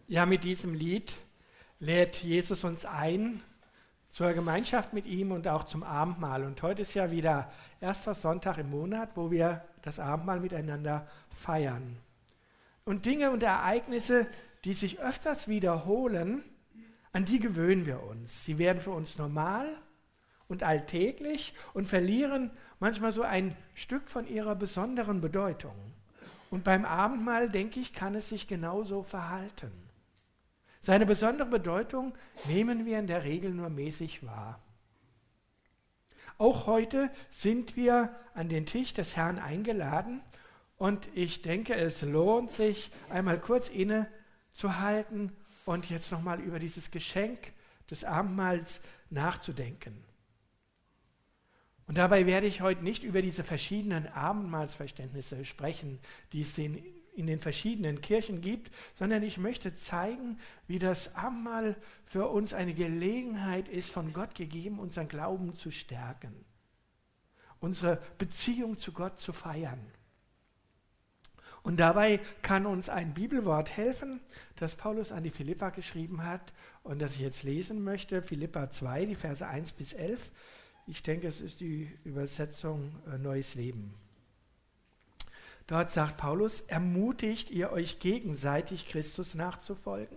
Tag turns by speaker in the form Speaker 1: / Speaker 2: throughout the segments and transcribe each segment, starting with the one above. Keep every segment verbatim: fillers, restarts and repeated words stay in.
Speaker 1: Ja, mit diesem Lied lädt Jesus uns ein zur Gemeinschaft mit ihm und auch zum Abendmahl. Und heute ist ja wieder erster Sonntag im Monat, wo wir das Abendmahl miteinander feiern. Und Dinge und Ereignisse, die sich öfters wiederholen, an die gewöhnen wir uns. Sie werden für uns normal und alltäglich und verlieren manchmal so ein Stück von ihrer besonderen Bedeutung. Und beim Abendmahl, denke ich, kann es sich genauso verhalten. Seine besondere Bedeutung nehmen wir in der Regel nur mäßig wahr. Auch heute sind wir an den Tisch des Herrn eingeladen und ich denke, es lohnt sich, einmal kurz innezuhalten und jetzt nochmal über dieses Geschenk des Abendmahls nachzudenken. Und dabei werde ich heute nicht über diese verschiedenen Abendmahlsverständnisse sprechen, die es in, in den verschiedenen Kirchen gibt, sondern ich möchte zeigen, wie das Abendmahl für uns eine Gelegenheit ist, von Gott gegeben, unseren Glauben zu stärken, unsere Beziehung zu Gott zu feiern. Und dabei kann uns ein Bibelwort helfen, das Paulus an die Philipper geschrieben hat und das ich jetzt lesen möchte, Philipper zwei, die Verse eins bis elf. Ich denke, es ist die Übersetzung äh, Neues Leben. Dort sagt Paulus, ermutigt ihr euch gegenseitig, Christus nachzufolgen?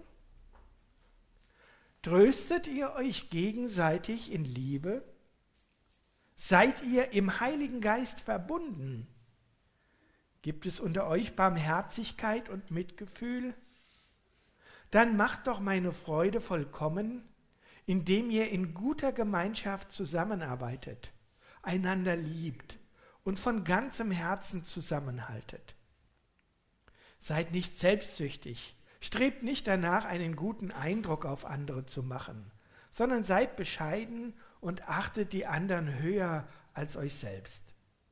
Speaker 1: Tröstet ihr euch gegenseitig in Liebe? Seid ihr im Heiligen Geist verbunden? Gibt es unter euch Barmherzigkeit und Mitgefühl? Dann macht doch meine Freude vollkommen, indem ihr in guter Gemeinschaft zusammenarbeitet, einander liebt und von ganzem Herzen zusammenhaltet. Seid nicht selbstsüchtig, strebt nicht danach, einen guten Eindruck auf andere zu machen, sondern seid bescheiden und achtet die anderen höher als euch selbst.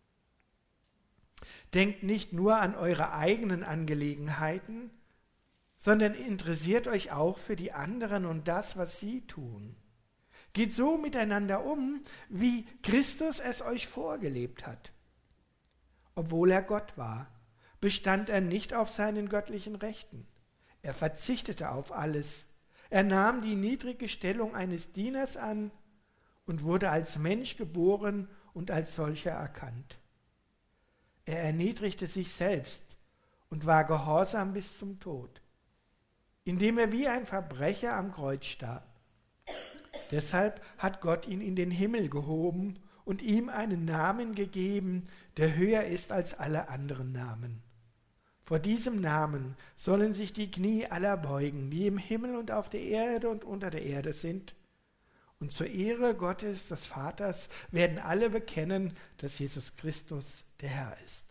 Speaker 1: Denkt nicht nur an eure eigenen Angelegenheiten, sondern interessiert euch auch für die anderen und das, was sie tun. Geht so miteinander um, wie Christus es euch vorgelebt hat. Obwohl er Gott war, bestand er nicht auf seinen göttlichen Rechten. Er verzichtete auf alles. Er nahm die niedrige Stellung eines Dieners an und wurde als Mensch geboren und als solcher erkannt. Er erniedrigte sich selbst und war gehorsam bis zum Tod, indem er wie ein Verbrecher am Kreuz starb. Deshalb hat Gott ihn in den Himmel gehoben und ihm einen Namen gegeben, der höher ist als alle anderen Namen. Vor diesem Namen sollen sich die Knie aller beugen, die im Himmel und auf der Erde und unter der Erde sind. Und zur Ehre Gottes, des Vaters, werden alle bekennen, dass Jesus Christus der Herr ist.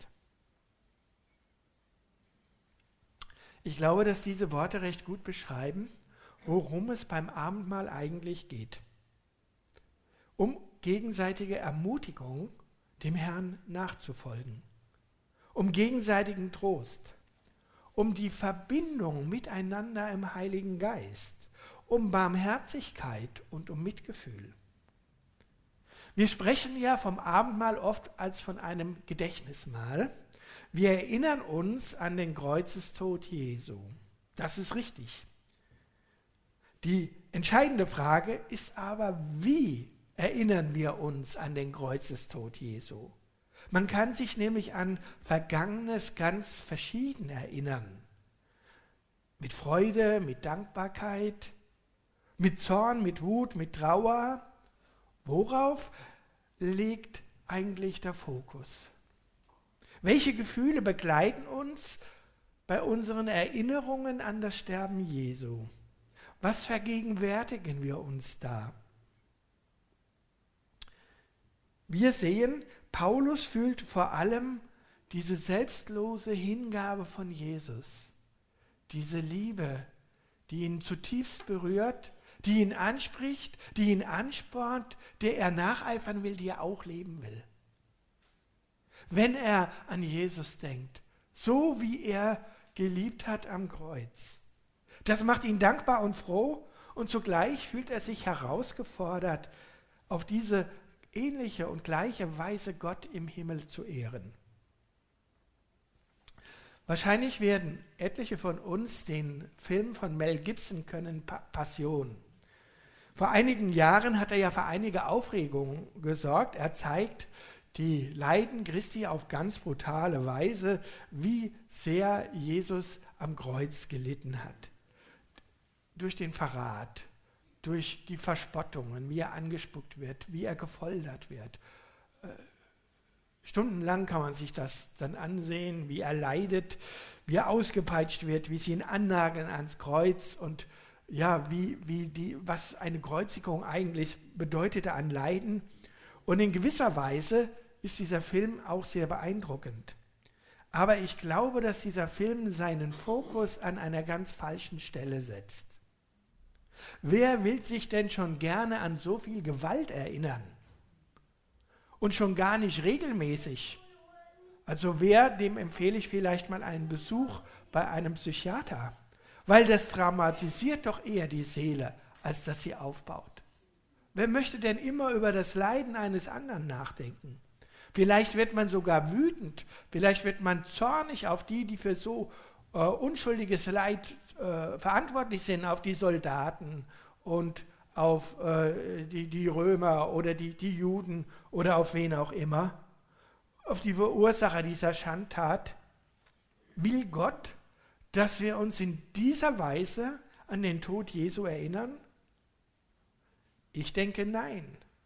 Speaker 1: Ich glaube, dass diese Worte recht gut beschreiben, worum es beim Abendmahl eigentlich geht. Um gegenseitige Ermutigung, dem Herrn nachzufolgen. Um gegenseitigen Trost. Um die Verbindung miteinander im Heiligen Geist. Um Barmherzigkeit und um Mitgefühl. Wir sprechen ja vom Abendmahl oft als von einem Gedächtnismahl. Wir erinnern uns an den Kreuzestod Jesu. Das ist richtig. Die entscheidende Frage ist aber, wie erinnern wir uns an den Kreuzestod Jesu? Man kann sich nämlich an Vergangenes ganz verschieden erinnern. Mit Freude, mit Dankbarkeit, mit Zorn, mit Wut, mit Trauer. Worauf liegt eigentlich der Fokus? Welche Gefühle begleiten uns bei unseren Erinnerungen an das Sterben Jesu? Was vergegenwärtigen wir uns da? Wir sehen, Paulus fühlt vor allem diese selbstlose Hingabe von Jesus, diese Liebe, die ihn zutiefst berührt, die ihn anspricht, die ihn anspornt, der er nacheifern will, die er auch leben will. Wenn er an Jesus denkt, so wie er geliebt hat am Kreuz. Das macht ihn dankbar und froh und zugleich fühlt er sich herausgefordert, auf diese ähnliche und gleiche Weise Gott im Himmel zu ehren. Wahrscheinlich werden etliche von uns den Film von Mel Gibson kennen, Pa- Passion. Vor einigen Jahren hat er ja für einige Aufregung gesorgt. Er zeigt die Leiden Christi auf ganz brutale Weise, wie sehr Jesus am Kreuz gelitten hat. Durch den Verrat, durch die Verspottungen, wie er angespuckt wird, wie er gefoltert wird. Äh, Stundenlang kann man sich das dann ansehen, wie er leidet, wie er ausgepeitscht wird, wie sie ihn annageln ans Kreuz und ja, wie, wie die, was eine Kreuzigung eigentlich bedeutete an Leiden. Und in gewisser Weise ist dieser Film auch sehr beeindruckend. Aber ich glaube, dass dieser Film seinen Fokus an einer ganz falschen Stelle setzt. Wer will sich denn schon gerne an so viel Gewalt erinnern? Und schon gar nicht regelmäßig. Also wer, dem empfehle ich vielleicht mal einen Besuch bei einem Psychiater, weil das dramatisiert doch eher die Seele, als dass sie aufbaut. Wer möchte denn immer über das Leiden eines anderen nachdenken? Vielleicht wird man sogar wütend, vielleicht wird man zornig auf die, die für so äh, unschuldiges Leid äh, verantwortlich sind, auf die Soldaten und auf äh, die, die Römer oder die, die Juden oder auf wen auch immer, auf die Verursacher dieser Schandtat. Will Gott, dass wir uns in dieser Weise an den Tod Jesu erinnern? Ich denke, nein.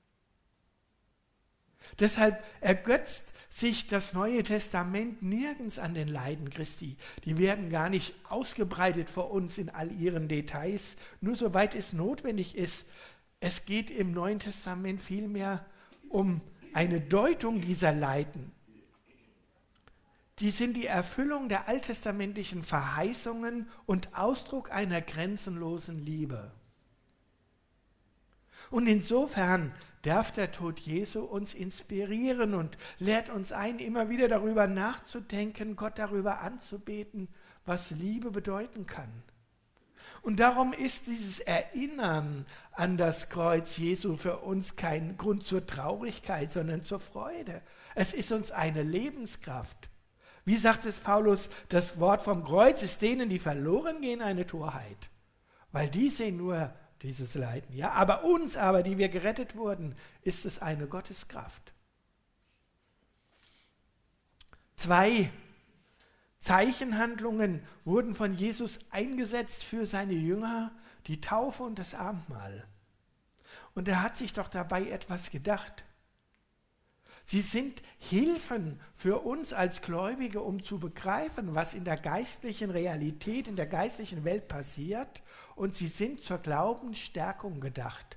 Speaker 1: Deshalb ergötzt sich das Neue Testament nirgends an den Leiden Christi. Die werden gar nicht ausgebreitet vor uns in all ihren Details, nur soweit es notwendig ist. Es geht im Neuen Testament vielmehr um eine Deutung dieser Leiden. Die sind die Erfüllung der alttestamentlichen Verheißungen und Ausdruck einer grenzenlosen Liebe. Und insofern darf der Tod Jesu uns inspirieren und lehrt uns ein, immer wieder darüber nachzudenken, Gott darüber anzubeten, was Liebe bedeuten kann. Und darum ist dieses Erinnern an das Kreuz Jesu für uns kein Grund zur Traurigkeit, sondern zur Freude. Es ist uns eine Lebenskraft. Wie sagt es Paulus, das Wort vom Kreuz ist denen, die verloren gehen, eine Torheit. Weil die sehen nur dieses Leiden. Ja? Aber uns aber, die wir gerettet wurden, ist es eine Gotteskraft. Zwei Zeichenhandlungen wurden von Jesus eingesetzt für seine Jünger, die Taufe und das Abendmahl. Und er hat sich doch dabei etwas gedacht. Sie sind Hilfen für uns als Gläubige, um zu begreifen, was in der geistlichen Realität, in der geistlichen Welt passiert, und sie sind zur Glaubensstärkung gedacht.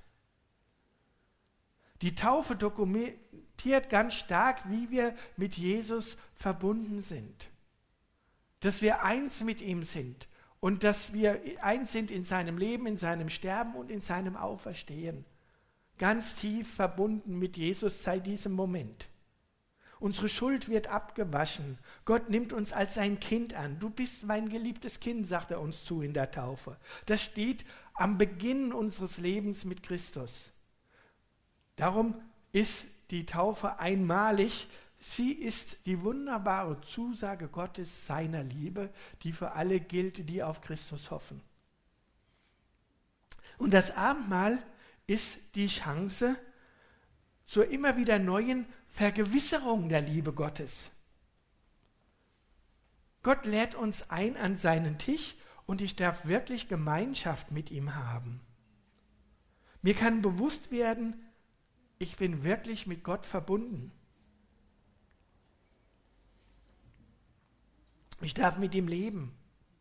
Speaker 1: Die Taufe dokumentiert ganz stark, wie wir mit Jesus verbunden sind. Dass wir eins mit ihm sind und dass wir eins sind in seinem Leben, in seinem Sterben und in seinem Auferstehen. Ganz tief verbunden mit Jesus seit diesem Moment. Unsere Schuld wird abgewaschen. Gott nimmt uns als sein Kind an. Du bist mein geliebtes Kind, sagt er uns zu in der Taufe. Das steht am Beginn unseres Lebens mit Christus. Darum ist die Taufe einmalig. Sie ist die wunderbare Zusage Gottes seiner Liebe, die für alle gilt, die auf Christus hoffen. Und das Abendmahl ist die Chance zur immer wieder neuen Vergewisserung der Liebe Gottes. Gott lädt uns ein an seinen Tisch und ich darf wirklich Gemeinschaft mit ihm haben. Mir kann bewusst werden, ich bin wirklich mit Gott verbunden. Ich darf mit ihm leben.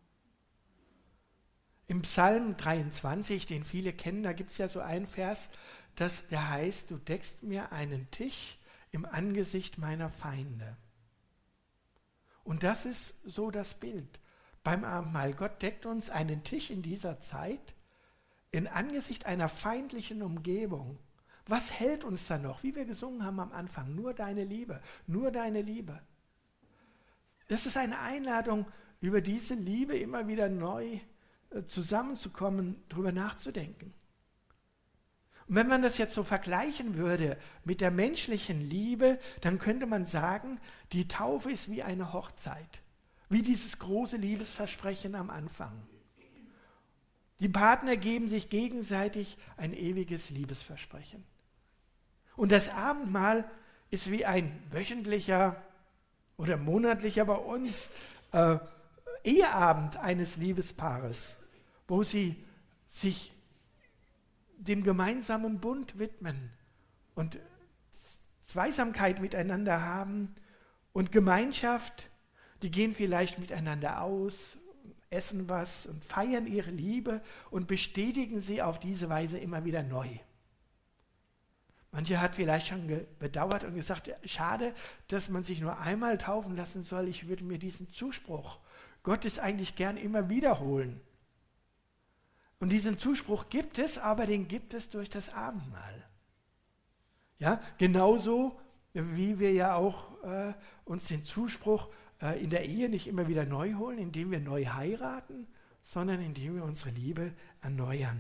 Speaker 1: Im Psalm dreiundzwanzig, den viele kennen, da gibt es ja so einen Vers, das, der heißt, du deckst mir einen Tisch im Angesicht meiner Feinde. Und das ist so das Bild beim Abendmahl. Gott deckt uns einen Tisch in dieser Zeit im Angesicht einer feindlichen Umgebung. Was hält uns da noch? Wie wir gesungen haben am Anfang, nur deine Liebe, nur deine Liebe. Das ist eine Einladung, über diese Liebe immer wieder neu zusammenzukommen, darüber nachzudenken. Und wenn man das jetzt so vergleichen würde mit der menschlichen Liebe, dann könnte man sagen, die Taufe ist wie eine Hochzeit. Wie dieses große Liebesversprechen am Anfang. Die Partner geben sich gegenseitig ein ewiges Liebesversprechen. Und das Abendmahl ist wie ein wöchentlicher oder monatlicher bei uns äh, Eheabend eines Liebespaares, wo sie sich dem gemeinsamen Bund widmen und Zweisamkeit miteinander haben und Gemeinschaft. Die gehen vielleicht miteinander aus, essen was und feiern ihre Liebe und bestätigen sie auf diese Weise immer wieder neu. Manche hat vielleicht schon ge- bedauert und gesagt, schade, dass man sich nur einmal taufen lassen soll. Ich würde mir diesen Zuspruch Gottes eigentlich gern immer wiederholen. Und diesen Zuspruch gibt es, aber den gibt es durch das Abendmahl. Ja, genauso wie wir ja auch äh, uns den Zuspruch äh, in der Ehe nicht immer wieder neu holen, indem wir neu heiraten, sondern indem wir unsere Liebe erneuern.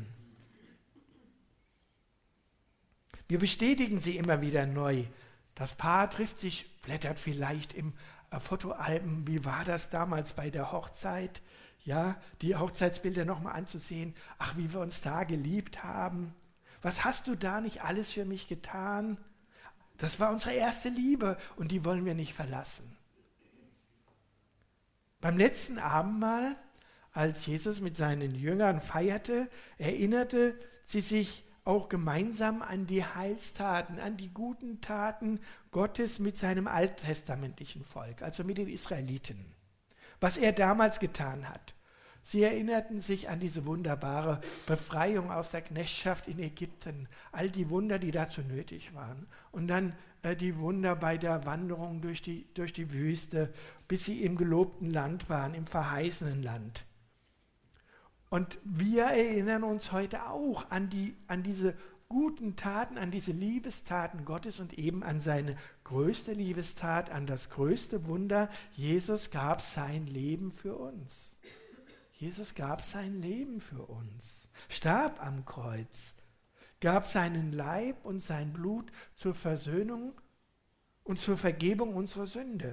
Speaker 1: Wir bestätigen sie immer wieder neu. Das Paar trifft sich, blättert vielleicht im äh, Fotoalben, wie war das damals bei der Hochzeit? Ja, die Hochzeitsbilder nochmal anzusehen. Ach, wie wir uns da geliebt haben. Was hast du da nicht alles für mich getan? Das war unsere erste Liebe und die wollen wir nicht verlassen. Beim letzten Abendmahl, als Jesus mit seinen Jüngern feierte, erinnerte sie sich auch gemeinsam an die Heilstaten, an die guten Taten Gottes mit seinem alttestamentlichen Volk, also mit den Israeliten. Was er damals getan hat. Sie erinnerten sich an diese wunderbare Befreiung aus der Knechtschaft in Ägypten, all die Wunder, die dazu nötig waren. Und dann äh, die Wunder bei der Wanderung durch die, durch die Wüste, bis sie im gelobten Land waren, im verheißenen Land. Und wir erinnern uns heute auch an, die, an diese guten Taten, an diese Liebestaten Gottes und eben an seine größte Liebestat, an das größte Wunder. Jesus gab sein Leben für uns. Jesus gab sein Leben für uns, starb am Kreuz, gab seinen Leib und sein Blut zur Versöhnung und zur Vergebung unserer Sünde.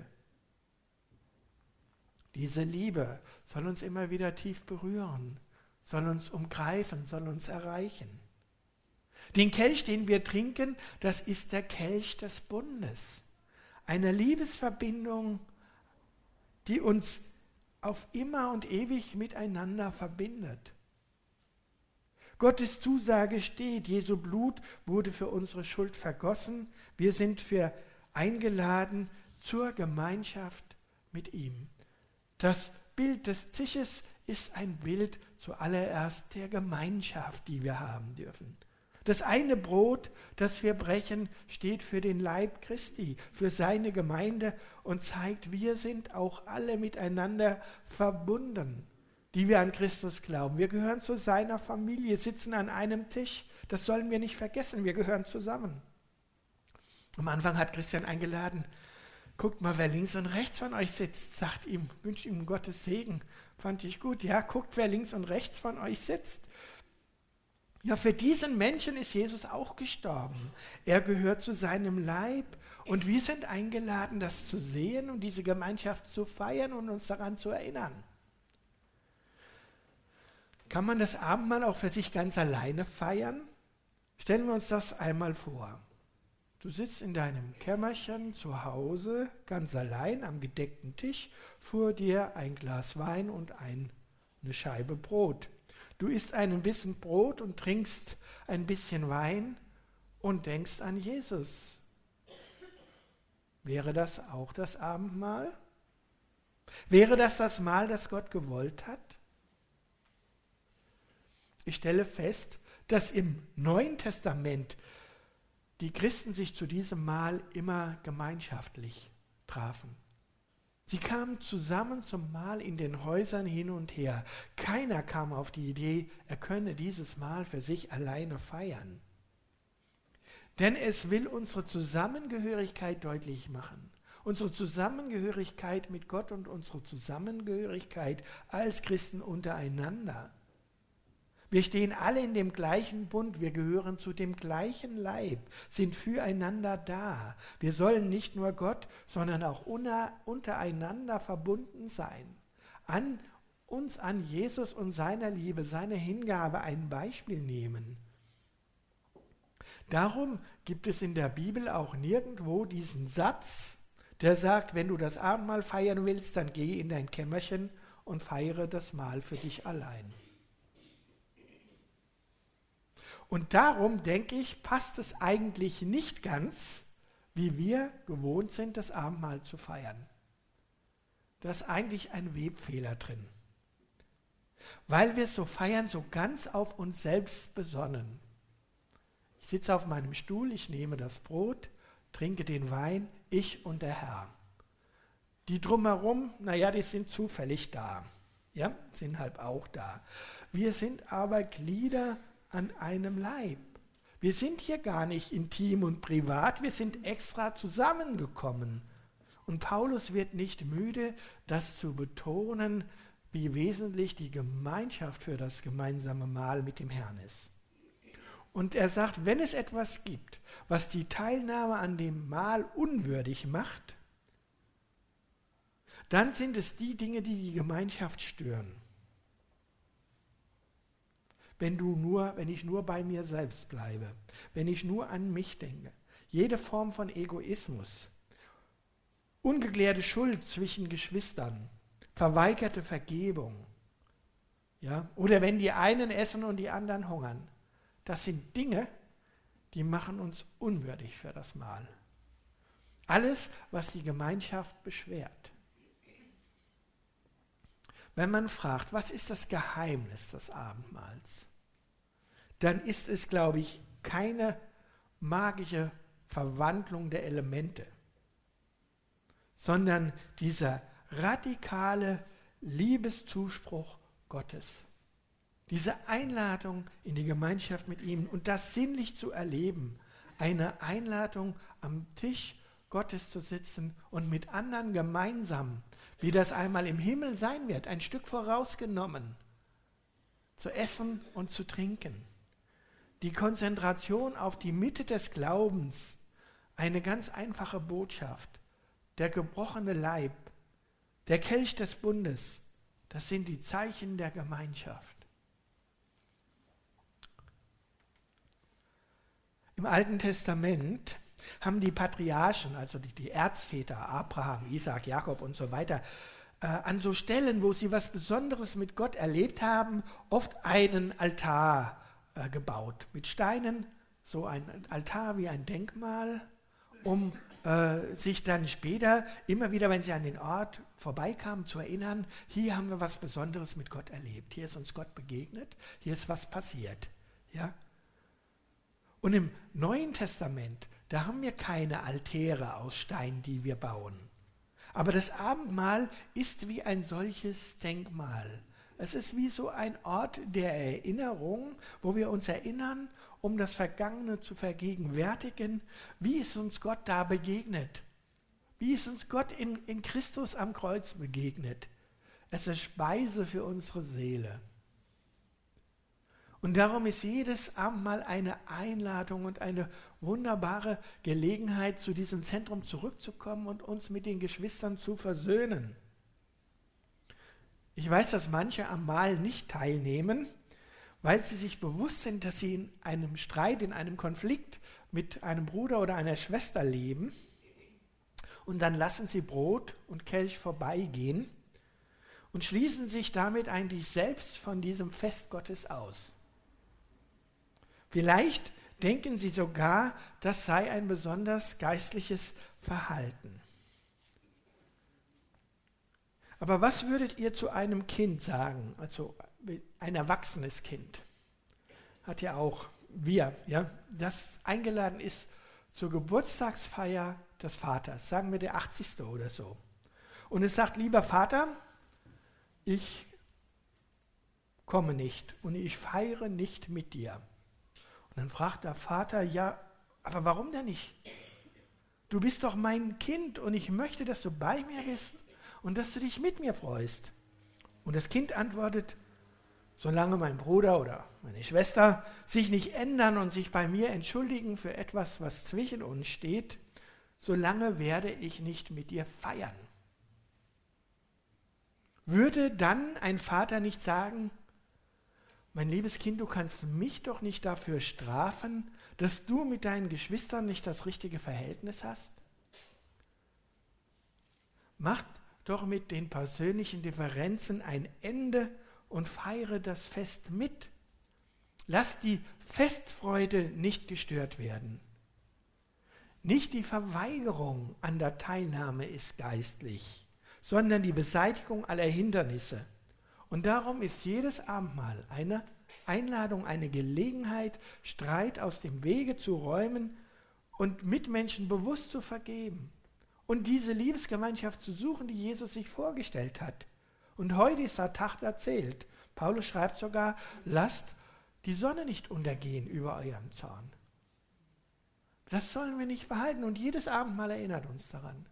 Speaker 1: Diese Liebe soll uns immer wieder tief berühren, soll uns umgreifen, soll uns erreichen. Den Kelch, den wir trinken, das ist der Kelch des Bundes, einer Liebesverbindung, die uns auf immer und ewig miteinander verbindet. Gottes Zusage steht, Jesu Blut wurde für unsere Schuld vergossen, wir sind für eingeladen zur Gemeinschaft mit ihm. Das Bild des Tisches ist ein Bild zuallererst der Gemeinschaft, die wir haben dürfen. Das eine Brot, das wir brechen, steht für den Leib Christi, für seine Gemeinde und zeigt, wir sind auch alle miteinander verbunden, die wir an Christus glauben. Wir gehören zu seiner Familie, sitzen an einem Tisch. Das sollen wir nicht vergessen, wir gehören zusammen. Am Anfang hat Christian eingeladen, guckt mal, wer links und rechts von euch sitzt, sagt ihm, wünscht ihm Gottes Segen. Fand ich gut, ja, guckt, wer links und rechts von euch sitzt. Ja, für diesen Menschen ist Jesus auch gestorben. Er gehört zu seinem Leib und wir sind eingeladen, das zu sehen und diese Gemeinschaft zu feiern und uns daran zu erinnern. Kann man das Abendmahl auch für sich ganz alleine feiern? Stellen wir uns das einmal vor. Du sitzt in deinem Kämmerchen zu Hause, ganz allein am gedeckten Tisch, vor dir ein Glas Wein und ein, eine Scheibe Brot. Du isst ein bisschen Brot und trinkst ein bisschen Wein und denkst an Jesus. Wäre das auch das Abendmahl? Wäre das das Mahl, das Gott gewollt hat? Ich stelle fest, dass im Neuen Testament die Christen sich zu diesem Mahl immer gemeinschaftlich trafen. Sie kamen zusammen zum Mahl in den Häusern hin und her. Keiner kam auf die Idee, er könne dieses Mahl für sich alleine feiern. Denn es will unsere Zusammengehörigkeit deutlich machen. Unsere Zusammengehörigkeit mit Gott und unsere Zusammengehörigkeit als Christen untereinander. Wir stehen alle in dem gleichen Bund, wir gehören zu dem gleichen Leib, sind füreinander da. Wir sollen nicht nur Gott, sondern auch untereinander verbunden sein. An uns an Jesus und seiner Liebe, seiner Hingabe ein Beispiel nehmen. Darum gibt es in der Bibel auch nirgendwo diesen Satz, der sagt, wenn du das Abendmahl feiern willst, dann geh in dein Kämmerchen und feiere das Mahl für dich allein. Und darum, denke ich, passt es eigentlich nicht ganz, wie wir gewohnt sind, das Abendmahl zu feiern. Da ist eigentlich ein Webfehler drin. Weil wir es so feiern, so ganz auf uns selbst besonnen. Ich sitze auf meinem Stuhl, ich nehme das Brot, trinke den Wein, ich und der Herr. Die drumherum, naja, die sind zufällig da. Ja, sind halt auch da. Wir sind aber Glieder an einem Leib. Wir sind hier gar nicht intim und privat, wir sind extra zusammengekommen. Und Paulus wird nicht müde, das zu betonen, wie wesentlich die Gemeinschaft für das gemeinsame Mahl mit dem Herrn ist. Und er sagt, wenn es etwas gibt, was die Teilnahme an dem Mahl unwürdig macht, dann sind es die Dinge, die die Gemeinschaft stören. Wenn, du nur, wenn ich nur bei mir selbst bleibe, wenn ich nur an mich denke, jede Form von Egoismus, ungeklärte Schuld zwischen Geschwistern, verweigerte Vergebung, ja, oder wenn die einen essen und die anderen hungern, das sind Dinge, die machen uns unwürdig für das Mahl. Alles, was die Gemeinschaft beschwert. Wenn man fragt, was ist das Geheimnis des Abendmahls, dann ist es, glaube ich, keine magische Verwandlung der Elemente, sondern dieser radikale Liebeszuspruch Gottes. Diese Einladung in die Gemeinschaft mit ihm und das sinnlich zu erleben. Eine Einladung, am Tisch Gottes zu sitzen und mit anderen gemeinsam, wie das einmal im Himmel sein wird, ein Stück vorausgenommen, zu essen und zu trinken. Die Konzentration auf die Mitte des Glaubens, eine ganz einfache Botschaft. Der gebrochene Leib, der Kelch des Bundes, das sind die Zeichen der Gemeinschaft. Im Alten Testament haben die Patriarchen, also die, die Erzväter, Abraham, Isaak, Jakob und so weiter, äh, an so Stellen, wo sie was Besonderes mit Gott erlebt haben, oft einen Altar äh, gebaut. Mit Steinen, so ein Altar wie ein Denkmal, um äh, sich dann später, immer wieder, wenn sie an den Ort vorbeikamen, zu erinnern, hier haben wir was Besonderes mit Gott erlebt. Hier ist uns Gott begegnet, hier ist was passiert. Ja? Und im Neuen Testament, da haben wir keine Altäre aus Stein, die wir bauen. Aber das Abendmahl ist wie ein solches Denkmal. Es ist wie so ein Ort der Erinnerung, wo wir uns erinnern, um das Vergangene zu vergegenwärtigen. Wie ist uns Gott da begegnet? Wie ist uns Gott in, in Christus am Kreuz begegnet? Es ist Speise für unsere Seele. Und darum ist jedes Abendmahl eine Einladung und eine wunderbare Gelegenheit, zu diesem Zentrum zurückzukommen und uns mit den Geschwistern zu versöhnen. Ich weiß, dass manche am Mahl nicht teilnehmen, weil sie sich bewusst sind, dass sie in einem Streit, in einem Konflikt mit einem Bruder oder einer Schwester leben. Und dann lassen sie Brot und Kelch vorbeigehen und schließen sich damit eigentlich selbst von diesem Fest Gottes aus. Vielleicht denken sie sogar, das sei ein besonders geistliches Verhalten. Aber was würdet ihr zu einem Kind sagen, also ein erwachsenes Kind, hat ja auch wir, ja, das eingeladen ist zur Geburtstagsfeier des Vaters, sagen wir der achtzigste oder so. Und es sagt, lieber Vater, ich komme nicht und ich feiere nicht mit dir. Und dann fragt der Vater, ja, aber warum denn nicht? Du bist doch mein Kind und ich möchte, dass du bei mir bist und dass du dich mit mir freust. Und das Kind antwortet, solange mein Bruder oder meine Schwester sich nicht ändern und sich bei mir entschuldigen für etwas, was zwischen uns steht, solange werde ich nicht mit dir feiern. Würde dann ein Vater nicht sagen, mein liebes Kind, du kannst mich doch nicht dafür strafen, dass du mit deinen Geschwistern nicht das richtige Verhältnis hast? Macht doch mit den persönlichen Differenzen ein Ende und feiere das Fest mit. Lass die Festfreude nicht gestört werden. Nicht die Verweigerung an der Teilnahme ist geistlich, sondern die Beseitigung aller Hindernisse. Und darum ist jedes Abendmahl eine Einladung, eine Gelegenheit, Streit aus dem Wege zu räumen und Mitmenschen bewusst zu vergeben. Und diese Liebesgemeinschaft zu suchen, die Jesus sich vorgestellt hat. Und heute ist der Tag erzählt. Paulus schreibt sogar, lasst die Sonne nicht untergehen über eurem Zorn. Das sollen wir nicht verhalten und jedes Abendmahl erinnert uns daran.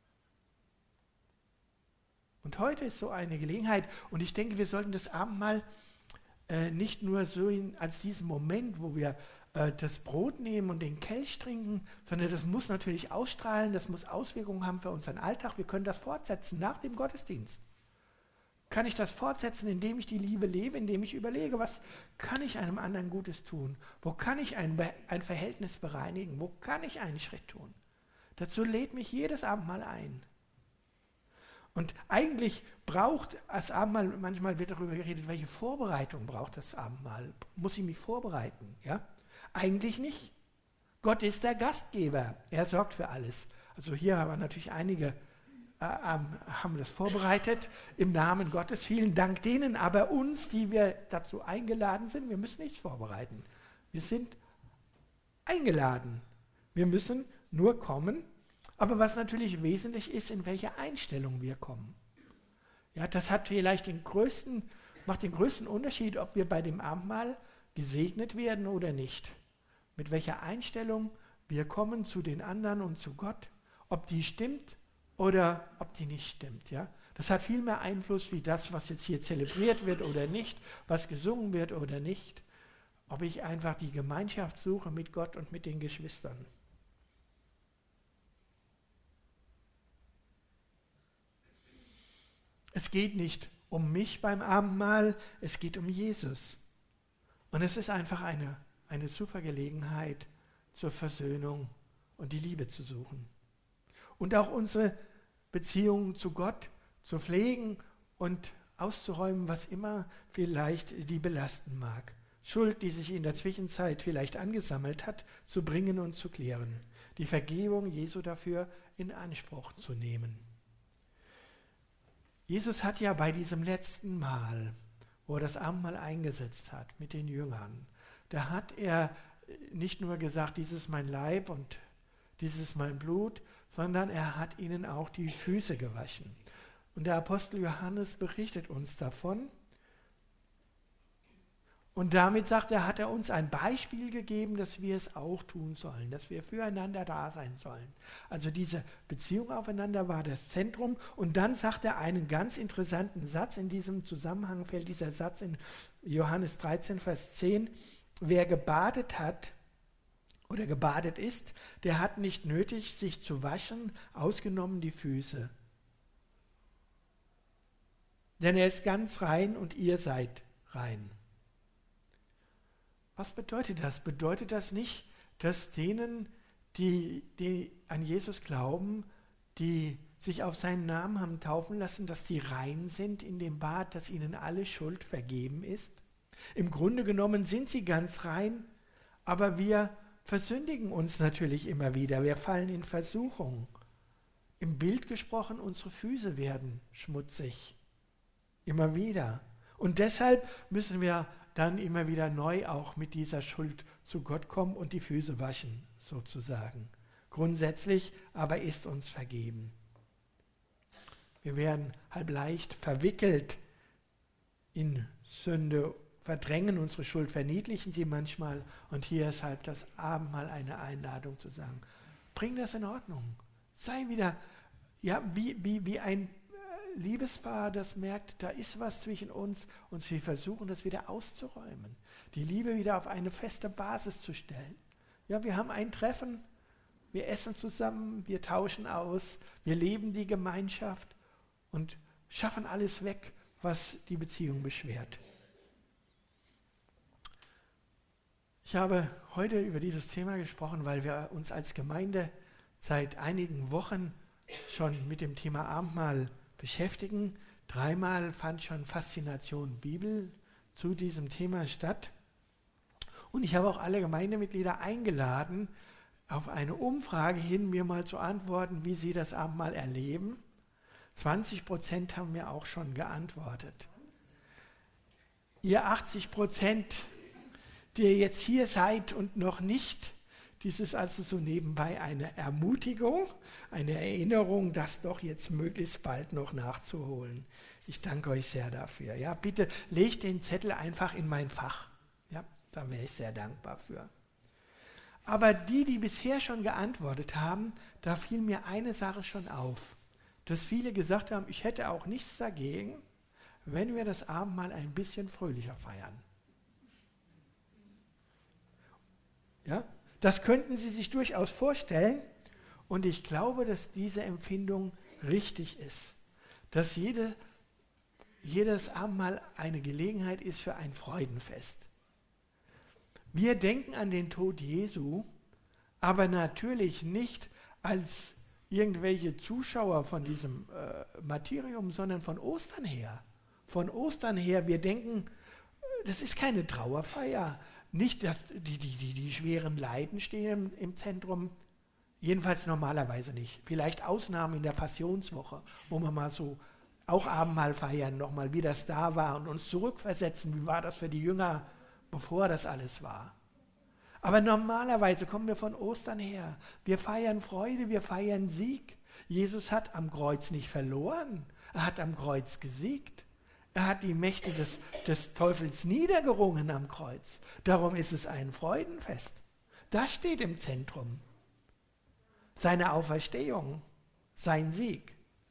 Speaker 1: Und heute ist so eine Gelegenheit und ich denke, wir sollten das Abendmahl äh, nicht nur so in, als diesen Moment, wo wir äh, das Brot nehmen und den Kelch trinken, sondern das muss natürlich ausstrahlen, das muss Auswirkungen haben für unseren Alltag. Wir können das fortsetzen nach dem Gottesdienst. Kann ich das fortsetzen, indem ich die Liebe lebe, indem ich überlege, was kann ich einem anderen Gutes tun? Wo kann ich ein, Be- ein Verhältnis bereinigen? Wo kann ich einen Schritt tun? Dazu lädt mich jedes Abendmahl ein. Und eigentlich braucht das Abendmahl, manchmal wird darüber geredet, welche Vorbereitung braucht das Abendmahl? Muss ich mich vorbereiten? Ja? Eigentlich nicht. Gott ist der Gastgeber. Er sorgt für alles. Also hier haben natürlich einige äh, haben das vorbereitet im Namen Gottes. Vielen Dank denen. Aber uns, die wir dazu eingeladen sind, wir müssen nichts vorbereiten. Wir sind eingeladen. Wir müssen nur kommen. Aber was natürlich wesentlich ist, in welche Einstellung wir kommen. Ja, das hat vielleicht den größten, macht den größten Unterschied, ob wir bei dem Abendmahl gesegnet werden oder nicht. Mit welcher Einstellung wir kommen zu den anderen und zu Gott, ob die stimmt oder ob die nicht stimmt. Ja? Das hat viel mehr Einfluss wie das, was jetzt hier zelebriert wird oder nicht, was gesungen wird oder nicht, ob ich einfach die Gemeinschaft suche mit Gott und mit den Geschwistern. Es geht nicht um mich beim Abendmahl, es geht um Jesus. Und es ist einfach eine, eine super Gelegenheit zur Versöhnung und die Liebe zu suchen. Und auch unsere Beziehungen zu Gott zu pflegen und auszuräumen, was immer vielleicht die belasten mag. Schuld, die sich in der Zwischenzeit vielleicht angesammelt hat, zu bringen und zu klären. Die Vergebung Jesu dafür in Anspruch zu nehmen. Jesus hat ja bei diesem letzten Mal, wo er das Abendmahl eingesetzt hat mit den Jüngern, da hat er nicht nur gesagt, dies ist mein Leib und dies ist mein Blut, sondern er hat ihnen auch die Füße gewaschen. Und der Apostel Johannes berichtet uns davon. Und damit sagt er, hat er uns ein Beispiel gegeben, dass wir es auch tun sollen, dass wir füreinander da sein sollen. Also diese Beziehung aufeinander war das Zentrum. Und dann sagt er einen ganz interessanten Satz. In diesem Zusammenhang fällt dieser Satz in Johannes dreizehn, Vers zehn. Wer gebadet hat oder gebadet ist, der hat nicht nötig, sich zu waschen, ausgenommen die Füße. Denn er ist ganz rein und ihr seid rein. Was bedeutet das? Bedeutet das nicht, dass denen, die, die an Jesus glauben, die sich auf seinen Namen haben taufen lassen, dass die rein sind in dem Bad, dass ihnen alle Schuld vergeben ist? Im Grunde genommen sind sie ganz rein, aber wir versündigen uns natürlich immer wieder. Wir fallen in Versuchung. Im Bild gesprochen, unsere Füße werden schmutzig. Immer wieder. Und deshalb müssen wir dann immer wieder neu auch mit dieser Schuld zu Gott kommen und die Füße waschen, sozusagen. Grundsätzlich aber ist uns vergeben. Wir werden halb leicht verwickelt in Sünde, verdrängen unsere Schuld, verniedlichen sie manchmal. Und hier ist halb das Abendmahl eine Einladung zu sagen, bring das in Ordnung. Sei wieder ja, wie, wie, wie ein Liebespaar, das merkt, da ist was zwischen uns und wir versuchen, das wieder auszuräumen, die Liebe wieder auf eine feste Basis zu stellen. Ja, wir haben ein Treffen, wir essen zusammen, wir tauschen aus, wir leben die Gemeinschaft und schaffen alles weg, was die Beziehung beschwert. Ich habe heute über dieses Thema gesprochen, weil wir uns als Gemeinde seit einigen Wochen schon mit dem Thema Abendmahl beschäftigen. Dreimal fand schon Faszination Bibel zu diesem Thema statt. Und ich habe auch alle Gemeindemitglieder eingeladen, auf eine Umfrage hin mir mal zu antworten, wie sie das Abendmahl erleben. zwanzig Prozent haben mir auch schon geantwortet. Ihr achtzig Prozent, die ihr jetzt hier seid und noch nicht, dies ist also so nebenbei eine Ermutigung, eine Erinnerung, das doch jetzt möglichst bald noch nachzuholen. Ich danke euch sehr dafür. Ja, bitte legt den Zettel einfach in mein Fach. Ja, da wäre ich sehr dankbar für. Aber die, die bisher schon geantwortet haben, da fiel mir eine Sache schon auf, dass viele gesagt haben, ich hätte auch nichts dagegen, wenn wir das Abendmahl ein bisschen fröhlicher feiern. Ja, das könnten Sie sich durchaus vorstellen und ich glaube, dass diese Empfindung richtig ist, dass jede, jedes Abendmahl eine Gelegenheit ist für ein Freudenfest. Wir denken an den Tod Jesu, aber natürlich nicht als irgendwelche Zuschauer von diesem äh, Martyrium, sondern von Ostern her. Von Ostern her, wir denken, das ist keine Trauerfeier. Nicht, dass die, die, die, die schweren Leiden stehen im, im Zentrum, jedenfalls normalerweise nicht. Vielleicht Ausnahmen in der Passionswoche, wo wir mal so auch Abendmahl feiern, nochmal wie das da war und uns zurückversetzen, wie war das für die Jünger, bevor das alles war. Aber normalerweise kommen wir von Ostern her. Wir feiern Freude, wir feiern Sieg. Jesus hat am Kreuz nicht verloren, er hat am Kreuz gesiegt. Er hat die Mächte des, des Teufels niedergerungen am Kreuz. Darum ist es ein Freudenfest. Das steht im Zentrum. Seine Auferstehung, sein Sieg.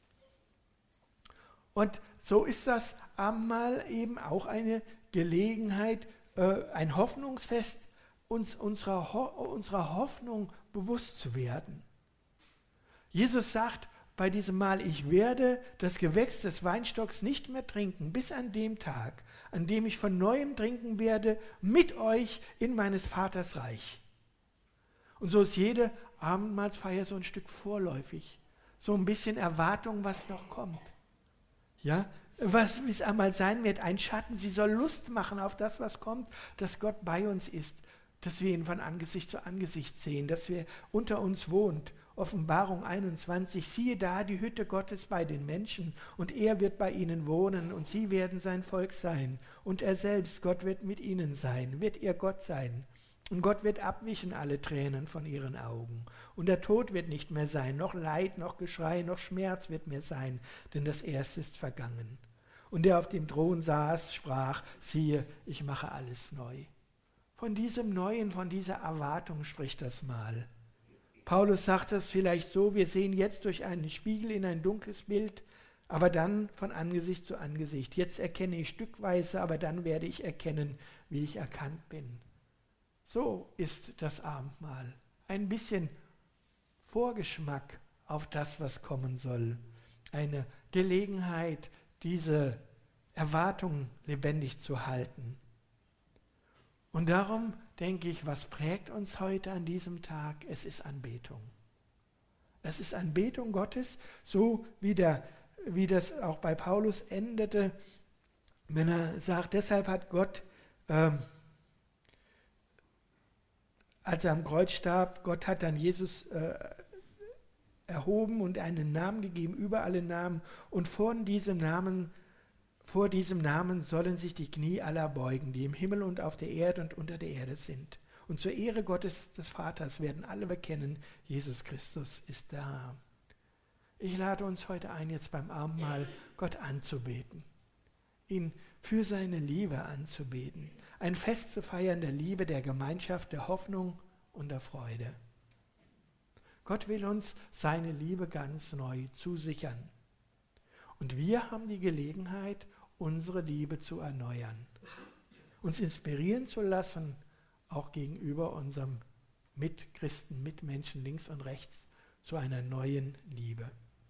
Speaker 1: Und so ist das Abendmahl eben auch eine Gelegenheit, äh, ein Hoffnungsfest, uns unserer, Ho- unserer Hoffnung bewusst zu werden. Jesus sagt bei diesem Mahl, ich werde das Gewächs des Weinstocks nicht mehr trinken, bis an dem Tag, an dem ich von Neuem trinken werde, mit euch in meines Vaters Reich. Und so ist jede Abendmahlsfeier so ein Stück vorläufig, so ein bisschen Erwartung, was noch kommt. Ja, was es einmal sein wird, ein Schatten, sie soll Lust machen auf das, was kommt, dass Gott bei uns ist, dass wir ihn von Angesicht zu Angesicht sehen, dass er unter uns wohnt. Offenbarung einundzwanzig, siehe da die Hütte Gottes bei den Menschen und er wird bei ihnen wohnen und sie werden sein Volk sein und er selbst, Gott wird mit ihnen sein, wird ihr Gott sein und Gott wird abwischen alle Tränen von ihren Augen und der Tod wird nicht mehr sein, noch Leid, noch Geschrei, noch Schmerz wird mehr sein, denn das Erste ist vergangen. Und der auf dem Thron saß, sprach, siehe, ich mache alles neu. Von diesem Neuen, von dieser Erwartung spricht das Mahl. Paulus sagt es vielleicht so, wir sehen jetzt durch einen Spiegel in ein dunkles Bild, aber dann von Angesicht zu Angesicht. Jetzt erkenne ich stückweise, aber dann werde ich erkennen, wie ich erkannt bin. So ist das Abendmahl. Ein bisschen Vorgeschmack auf das, was kommen soll. Eine Gelegenheit, diese Erwartung lebendig zu halten. Und darum denke ich, was prägt uns heute an diesem Tag? Es ist Anbetung. Es ist Anbetung Gottes, so wie, der, wie das auch bei Paulus endete, wenn er sagt, deshalb hat Gott, ähm, als er am Kreuz starb, Gott hat dann Jesus äh, erhoben und einen Namen gegeben, über alle Namen, und vor diesem Namen Vor diesem Namen sollen sich die Knie aller beugen, die im Himmel und auf der Erde und unter der Erde sind. Und zur Ehre Gottes des Vaters werden alle bekennen, Jesus Christus ist da. Ich lade uns heute ein, jetzt beim Abendmahl Gott anzubeten, ihn für seine Liebe anzubeten, ein Fest zu feiern der Liebe, der Gemeinschaft, der Hoffnung und der Freude. Gott will uns seine Liebe ganz neu zusichern. Und wir haben die Gelegenheit, unsere Liebe zu erneuern, uns inspirieren zu lassen, auch gegenüber unserem Mitchristen, Mitmenschen links und rechts, zu einer neuen Liebe.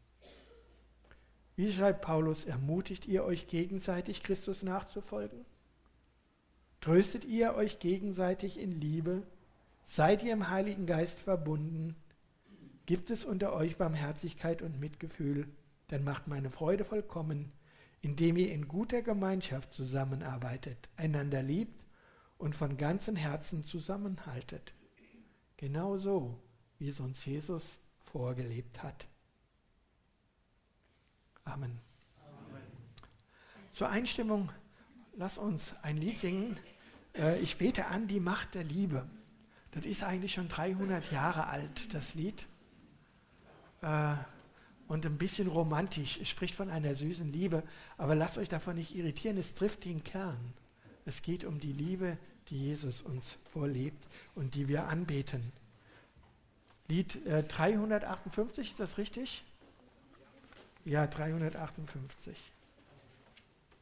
Speaker 1: Wie schreibt Paulus, ermutigt ihr euch gegenseitig, Christus nachzufolgen? Tröstet ihr euch gegenseitig in Liebe? Seid ihr im Heiligen Geist verbunden? Gibt es unter euch Barmherzigkeit und Mitgefühl? Dann macht meine Freude vollkommen, indem ihr in guter Gemeinschaft zusammenarbeitet, einander liebt und von ganzem Herzen zusammenhaltet. Genau so, wie es uns Jesus vorgelebt hat. Amen. Amen. Zur Einstimmung, lass uns ein Lied singen. Äh, ich bete an die Macht der Liebe. Das ist eigentlich schon dreihundert Jahre alt, das Lied. Äh, und ein bisschen romantisch. Es spricht von einer süßen Liebe, aber lasst euch davon nicht irritieren, es trifft den Kern. Es geht um die Liebe, die Jesus uns vorlebt und die wir anbeten. Lied äh, dreihundertachtundfünfzig, ist das richtig? Ja, dreihundertachtundfünfzig.